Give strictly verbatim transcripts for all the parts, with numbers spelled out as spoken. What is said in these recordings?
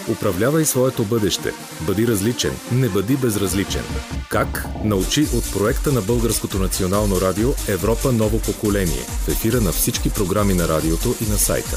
Управлявай своето бъдеще. Бъди различен. Не бъди безразличен. Как? Научи от проекта на Българското национално радио Европа ново поколение. В ефира на всички програми на радиото и на сайта.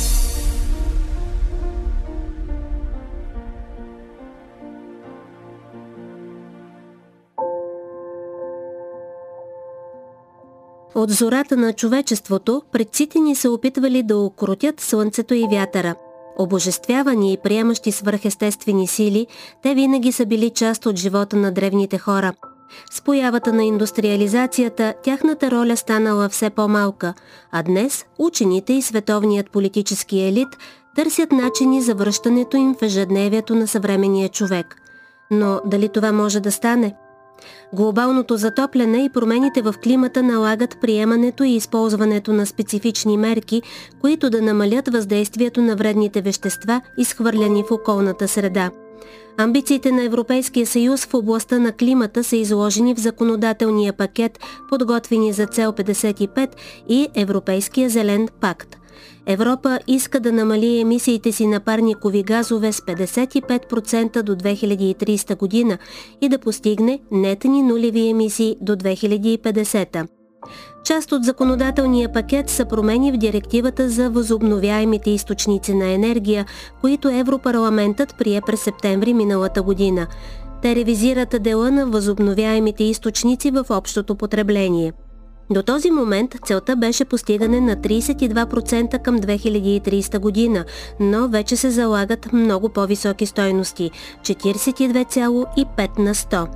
От зората на човечеството предците ни се опитвали да укротят слънцето и вятъра. Обожествявани и приемащи свръхестествени сили, те винаги са били част от живота на древните хора. С появата на индустриализацията, тяхната роля станала все по-малка, а днес учените и световният политически елит търсят начини за връщането им в ежедневието на съвременния човек. Но дали това може да стане? Глобалното затопляне и промените в климата налагат приемането и използването на специфични мерки, които да намалят въздействието на вредните вещества, изхвърляни в околната среда. Амбициите на Европейския съюз в областта на климата са изложени в законодателния пакет, подготвени за цел петдесет и пет и Европейския зелен пакт. Европа иска да намали емисиите си на парникови газове с петдесет и пет процента до две хиляди и тридесета година и да постигне нетни нулеви емисии до две хиляди и петдесета. Част от законодателния пакет са промени в директивата за възобновяемите източници на енергия, които Европарламентът прие през септември миналата година. Те ревизират дела на възобновяемите източници в общото потребление. До този момент целта беше постигане на тридесет и два процента към две хиляди и тридесета година, но вече се залагат много по-високи стойности – четиридесет и две цяло и пет на сто.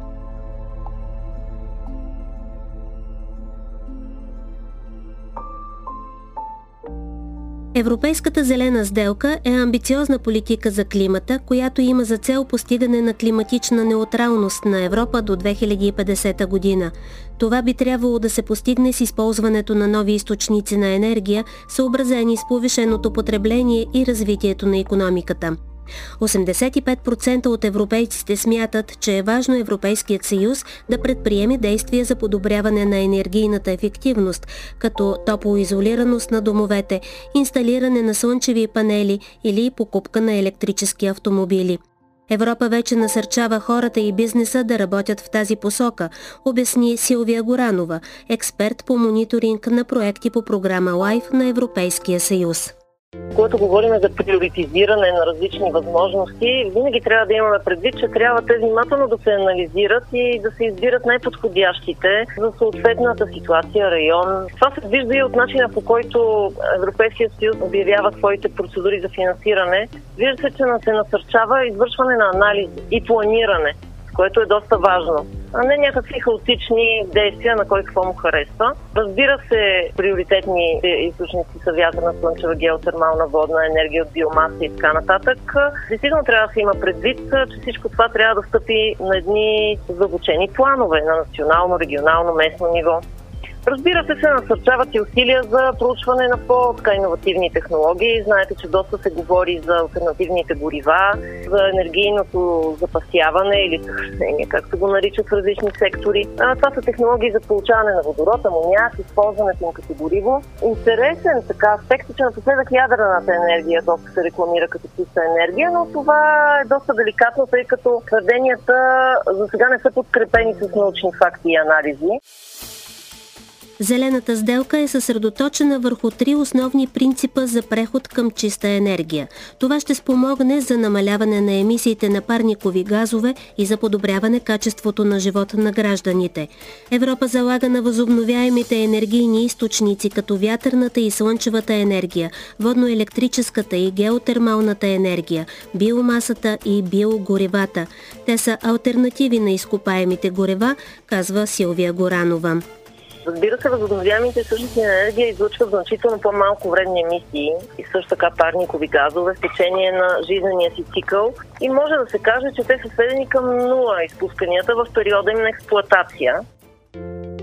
Европейската зелена сделка е амбициозна политика за климата, която има за цел постигане на климатична неутралност на Европа до две хиляди и петдесета година. Това би трябвало да се постигне с използването на нови източници на енергия, съобразени с повишеното потребление и развитието на икономиката. осемдесет и пет процента от европейците смятат, че е важно Европейският съюз да предприеме действия за подобряване на енергийната ефективност, като топлоизолираност на домовете, инсталиране на слънчеви панели или покупка на електрически автомобили. Европа вече насърчава хората и бизнеса да работят в тази посока, обясни Силвия Горанова, експерт по мониторинг на проекти по програма LIFE на Европейския съюз. Когато говорим за приоритизиране на различни възможности, винаги трябва да имаме предвид, че трябва те внимателно да се анализират и да се избират най-подходящите за съответната ситуация, район. Това се вижда и от начина, по който Европейският съюз обявява своите процедури за финансиране. Вижда се, че се насърчава извършване на анализ и планиране, което е доста важно, а не някакви хаотични действия на кой какво му харесва. Разбира се, приоритетни източници са вятърна, слънчева, геотермална, водна енергия от биомаса и така нататък. Действително трябва да се има предвид, че всичко това трябва да стъпи на едни задълбочени планове на национално, регионално, местно ниво. Разбира се, се насърчават и усилия за проучване на по-иновативни технологии. Знаете, че доста се говори за алтернативните горива, за енергийното запасяване или съхранение, както го наричат в различни сектори. А, това са технологии за получаване на водород, амоняк, използването им като гориво. Интересен така аспект е, че напоследък ядрената енергия доста се рекламира като чиста енергия, но това е доста деликатно, тъй като твърденията за сега не са подкрепени с научни факти и анализи. Зелената сделка е съсредоточена върху три основни принципа за преход към чиста енергия. Това ще спомогне за намаляване на емисиите на парникови газове и за подобряване качеството на живота на гражданите. Европа залага на възобновяемите енергийни източници, като вятърната и слънчевата енергия, водноелектрическата и геотермалната енергия, биомасата и биогоривата. Те са алтернативи на изкопаемите горива, казва Силвия Горанова. Разбира се, възобновяемите източници на енергия излъчват значително по-малко вредни емисии и също така парникови газове в течение на жизнения си цикъл и може да се каже, че те са сведени към нула изпусканията в периода им на експлоатация.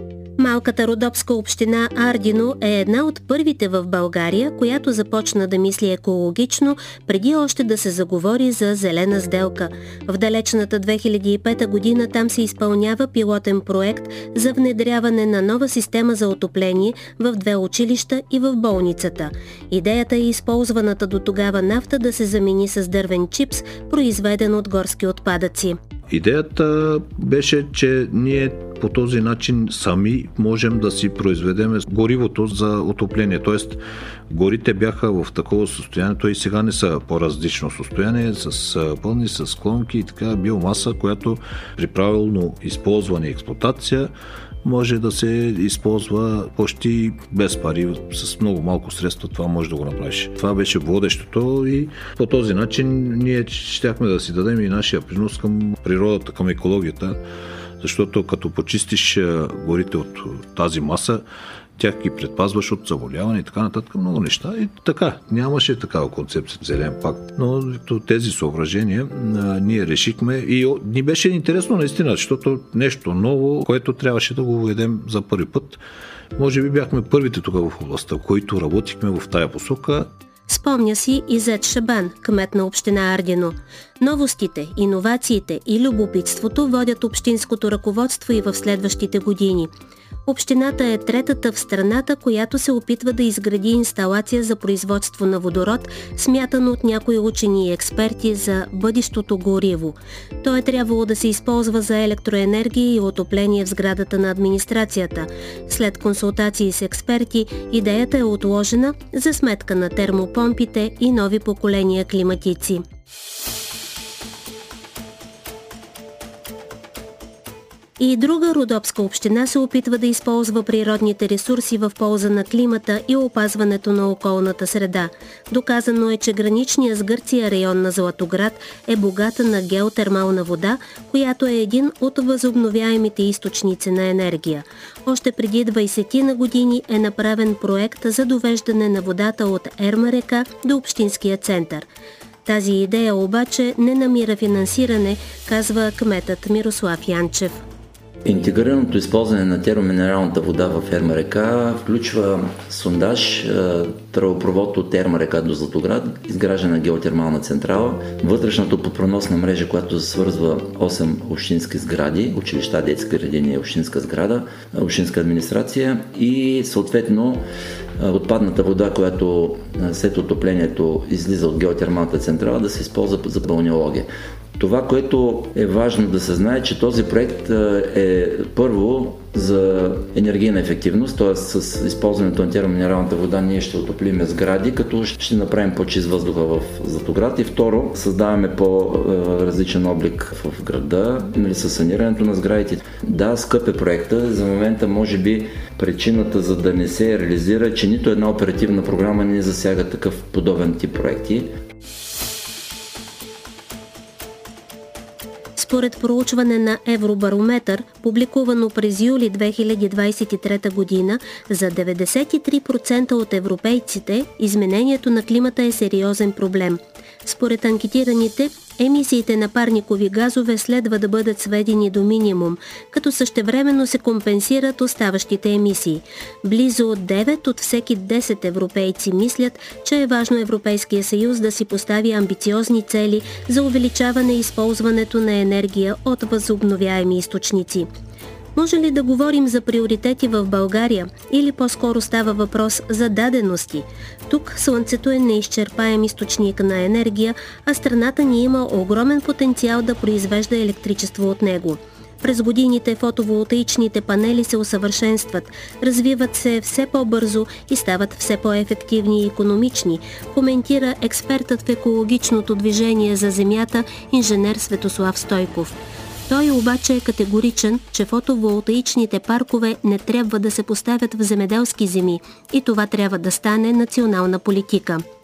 Малката родопска община Ардино е една от първите в България, която започна да мисли екологично, преди още да се заговори за зелена сделка. В далечната две хиляди и пета година там се изпълнява пилотен проект за внедряване на нова система за отопление в две училища и в болницата. Идеята е използваната до тогава нафта да се замени с дървен чипс, произведен от горски отпадъци. Идеята беше, че ние по този начин сами можем да си произведем горивото за отопление. Тоест, горите бяха в такова състояние, то и сега не са по-различно състояние, с пълни, с клонки и така биомаса, която при правилно използване и експлоатация може да се използва почти без пари, с много малко средства това може да го направиш. Това беше водещото и по този начин ние щяхме да си дадем и нашия принос към природата, към екологията, защото като почистиш горите от тази маса, тях ги предпазваш от заболяване и така нататък, много неща. И така, нямаше такава концепция Зелен пакт. Но тези съображения а, ние решихме и ни беше интересно наистина, защото нещо ново, което трябваше да го введем за първи път. Може би бяхме първите тук в областта, които работихме в тая посока. Спомня си Изет Шабан, кмет на община Ардино. Новостите, иновациите и любопитството водят общинското ръководство и в следващите години. Общината е третата в страната, която се опитва да изгради инсталация за производство на водород, смятано от някои учени и експерти за бъдещото гориво. То е трябвало да се използва за електроенергия и отопление в сградата на администрацията. След консултации с експерти, идеята е отложена за сметка на термопомпите и нови поколения климатици. И друга родопска община се опитва да използва природните ресурси в полза на климата и опазването на околната среда. Доказано е, че граничният с Гърция район на Златоград е богата на геотермална вода, която е един от възобновяемите източници на енергия. Още преди двайсет години е направен проект за довеждане на водата от Ерма река до общинския център. Тази идея обаче не намира финансиране, казва кметът Мирослав Янчев. Интегрираното използване на термоминералната вода в Ерма река включва сондаж, тръбопровод от Ерма река до Златоград, изграждане на геотермална централа, вътрешната подпроносна мрежа, която свързва осем общински сгради, училища, детски градини, общинска сграда, общинска администрация и съответно отпадната вода, която след отоплението излиза от геотермалната централа, да се използва за балнеология. Това, което е важно да се знае, че този проект е първо за енергийна ефективност, т.е. с използването на термоминералната вода ние ще отоплиме сгради, като ще направим по-чист въздуха в Златоград и второ, създаваме по-различен облик в града, нали, с санирането на сградите. Да, скъп е проекта, за момента може би причината за да не се реализира, че нито една оперативна програма не засяга такъв подобен тип проекти. Според проучване на Евробарометър, публикувано през юли две хиляди двайсет и трета година, за деветдесет и три процента от европейците изменението на климата е сериозен проблем. Според анкетираните, емисиите на парникови газове следва да бъдат сведени до минимум, като същевременно се компенсират оставащите емисии. Близо девет от всеки десет европейци мислят, че е важно Европейския съюз да си постави амбициозни цели за увеличаване използването на енергия от възобновяеми източници. Може ли да говорим за приоритети в България или по-скоро става въпрос за дадености? Тук Слънцето е неизчерпаем източник на енергия, а страната ни има огромен потенциал да произвежда електричество от него. През годините фотоволтаичните панели се усъвършенстват, развиват се все по-бързо и стават все по-ефективни и икономични, коментира експертът в екологичното движение за Земята инженер Светослав Стойков. Той обаче е категоричен, че фотоволтаичните паркове не трябва да се поставят в земеделски земи и това трябва да стане национална политика.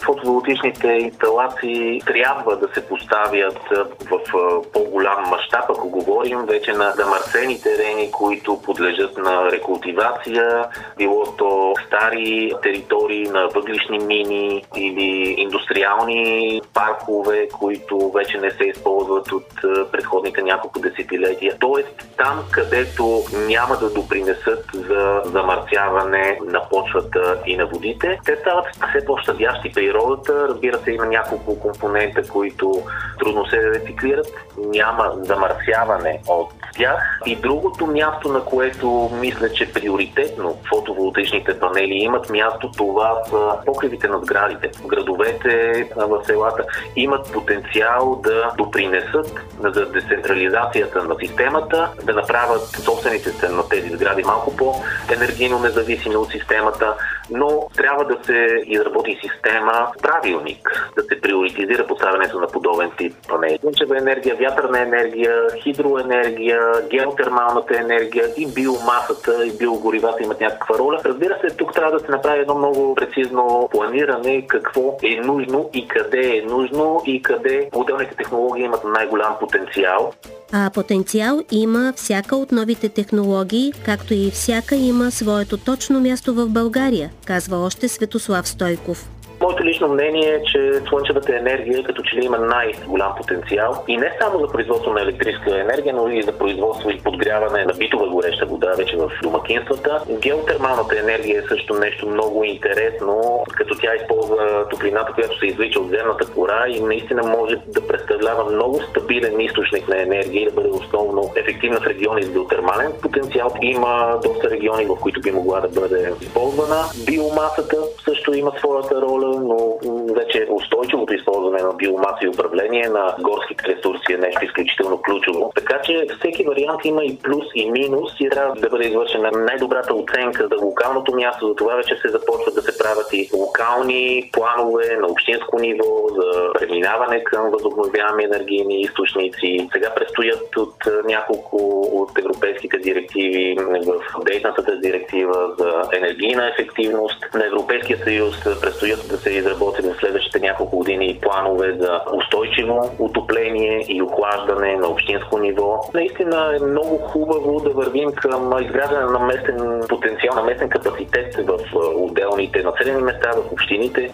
Фотоволтичните инсталации трябва да се поставят в по-голям мащаб, ако говорим вече на замърсени терени, които подлежат на рекултивация, било то стари територии на въглишни мини или индустриални паркове, които вече не се използват от предходните няколко десетилетия. Тоест там, където няма да допринесат за замърсяване на почвата и на водите, те стават все по-щадящи природата. Разбира се, има няколко компонента, които трудно се рециклират. Няма замърсяване от тях. И другото място, на което мисля, че приоритетно фотоволтичните панели имат място, това са покривите на сградите. Градовете в селата имат потенциал да допринесат за децентрализацията на системата, да направят собствените се на тези сгради малко по-енергийно независими от системата, но трябва да се изработи система, правилник, да се приоритизира поставянето на подобен тип панели. Слънчева енергия, вятърна енергия, хидроенергия, геотермалната енергия и биомасата и биогоривата имат някаква роля. Разбира се, тук трябва да се направи едно много прецизно планиране какво е нужно и къде е нужно и къде отделните технологии имат най-голям потенциал. А потенциал има всяка от новите технологии, както и всяка има своето точно място в България, казва още Светослав Стойков. Моето лично мнение е, че слънчевата енергия като че ли има най-голям потенциал и не само за производство на електрическа енергия, но и за производство и подгряване на битова гореща вода вече в домакинствата. Геотермалната енергия е също нещо много интересно, като тя използва топлината, която се извлича от земната кора и наистина може да представлява много стабилен източник на енергия и да бъде основно ефективна в региони с геотермален потенциал. Има доста региони, в които би могла да бъде използвана. Биомасата също има своята роля, но вече устойчивото използване на биомаса и управление на горските ресурси е нещо изключително ключово. Така че всеки вариант има и плюс и минус и трябва да бъде извършена най-добрата оценка за локалното място. За това вече се започват да се правят и локални планове на общинско ниво за преминаване към възобновяеми енергийни източници. Сега предстоят от няколко от европейските директиви в действащата директива за енергийна ефективност на Европейския съюз. Предстоят да се изработят в следващите няколко години планове за устойчиво отопление и охлаждане на общинско ниво. Наистина е много хубаво да вървим към изграждане на местен потенциал, на местен капацитет в отделните населени места, в общините.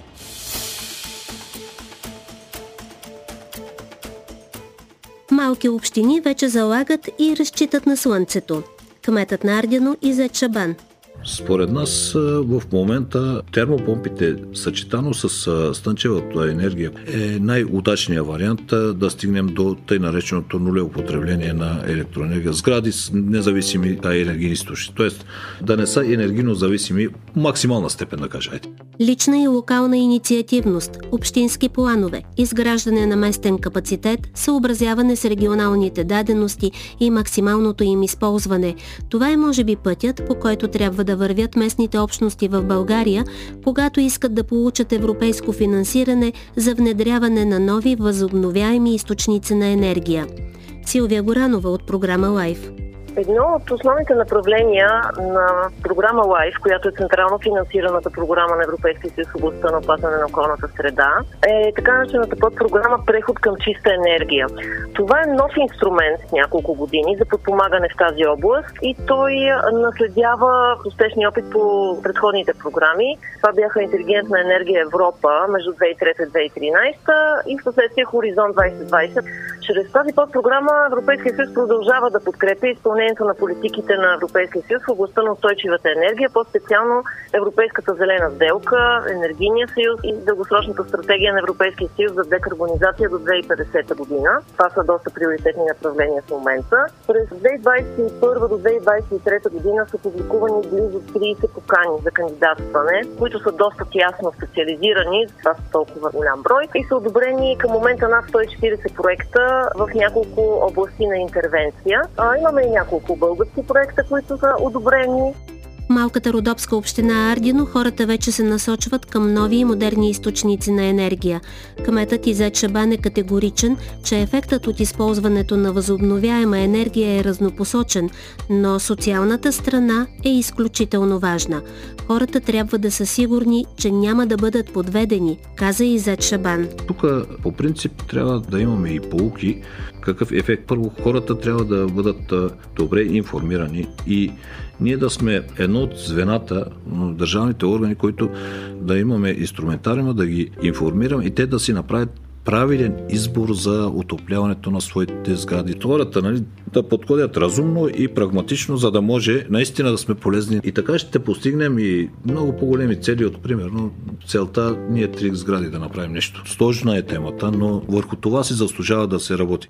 Малки общини вече залагат и разчитат на слънцето. Кметът на Ардино Изет Шабан. Според нас в момента термопомпите, съчетано с слънчевата енергия, е най-удачният вариант да стигнем до тъй нареченото нулево потребление на електроенергия. Сгради с независими енергийни източници, т.е. да не са енергийно зависими в максимална степен, да кажете. Лична и локална инициативност, общински планове, изграждане на местен капацитет, съобразяване с регионалните дадености и максималното им използване. Това е може би пътят, по който трябва да вървят местните общности в България, когато искат да получат европейско финансиране за внедряване на нови възобновяеми източници на енергия. Силвия Горанова от програма Лайф. Едно от основните направления на програма Life, която е централно финансираната програма на Европейския съюз в областта на опазване на околната среда, е така наречената подпрограма Преход към чиста енергия. Това е нов инструмент с няколко години за подпомагане в тази област и той наследява успешния опит по предходните програми. Това бяха Интелигентна енергия Европа между две хиляди и трета и две хиляди и тринадесета и в последствие Хоризонт двайсет двайсет. Чрез тази подпрограма Европейския съюз продължава да подкрепя изпълнението на политиките на Европейския съюз в областта на устойчивата енергия, по-специално Европейската зелена сделка, Енергийния съюз и дългосрочната стратегия на Европейския съюз за декарбонизация до две хиляди и петдесета година. Това са доста приоритетни направления в момента. През две хиляди двадесет и първа до две хиляди двадесет и трета година са публикувани близо тридесет покани за кандидатстване, които са доста тясно специализирани, това са толкова голям брой, и са одобрени към момента над сто и четиридесет проекта в няколко области на интервенция. А, имаме и няколко български проекта, които са одобрени. В малката родопска община Ардино хората вече се насочват към нови и модерни източници на енергия. Кметът Изет Шабан е категоричен, че ефектът от използването на възобновяема енергия е разнопосочен, но социалната страна е изключително важна. Хората трябва да са сигурни, че няма да бъдат подведени, каза Изет Шабан. Тук по принцип трябва да имаме и поуки. Какъв ефект? Първо, хората трябва да бъдат добре информирани и ние да сме едно от звената, държавните органи, които да имаме инструментариума, да ги информираме и те да си направят правилен избор за отопляването на своите сгради. Хората, нали, да подходят разумно и прагматично, за да може наистина да сме полезни. И така ще постигнем и много по-големи цели от, примерно, целта ние три сгради да направим нещо. Сложна е темата, но върху това си заслужава да се работи.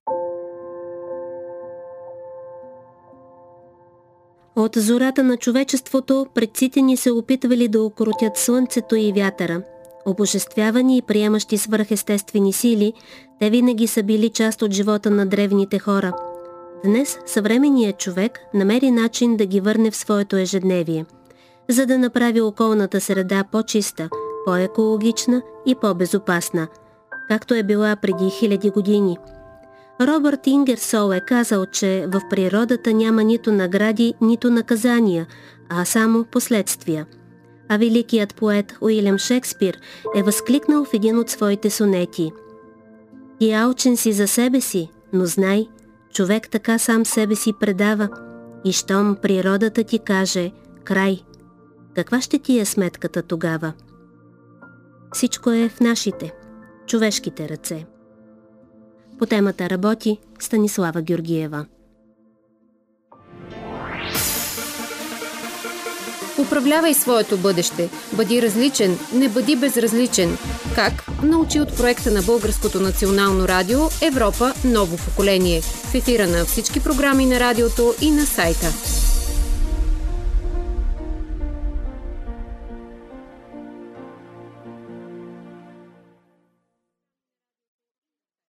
От зората на човечеството предците ни се опитвали да укротят слънцето и вятъра. Обожествявани и приемащи свръхестествени сили, те винаги са били част от живота на древните хора. Днес съвременният човек намери начин да ги върне в своето ежедневие, за да направи околната среда по-чиста, по-екологична и по-безопасна, както е била преди хиляди години. Робърт Ингерсол е казал, че в природата няма нито награди, нито наказания, а само последствия. А великият поет Уилям Шекспир е възкликнал в един от своите сонети: «Ти алчен си за себе си, но знай, човек така сам себе си предава, и щом природата ти каже край, каква ще ти е сметката тогава?» Всичко е в нашите, човешките ръце. По темата работи Станислава Георгиева. Управлявай своето бъдеще. Бъди различен, не бъди безразличен. Как? Научи от проекта на Българското национално радио Европа ново поколение. В ефира на всички програми на радиото и на сайта.